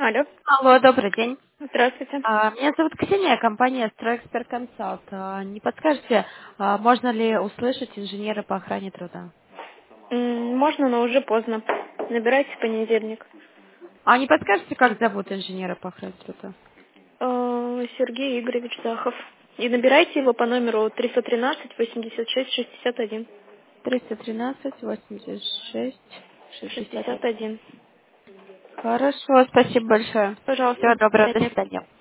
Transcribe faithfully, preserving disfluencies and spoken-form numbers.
Алло. Алло, добрый день. Здравствуйте. А, Меня зовут Ксения, компания Стройэксперт Консалт. А, Не подскажете, а, можно ли услышать инженера по охране труда? М, Можно, но уже поздно. Набирайте в понедельник. А не подскажете, как зовут инженера по охране труда? Э, Сергей Игоревич Захов. И набирайте его по номеру триста тринадцать восемьдесят шесть шестьдесят один. триста тринадцать восемьдесят шесть шестьдесят шестьдесят один. один. Хорошо, спасибо большое. Пожалуйста. Всего До доброго, до свидания. свидания.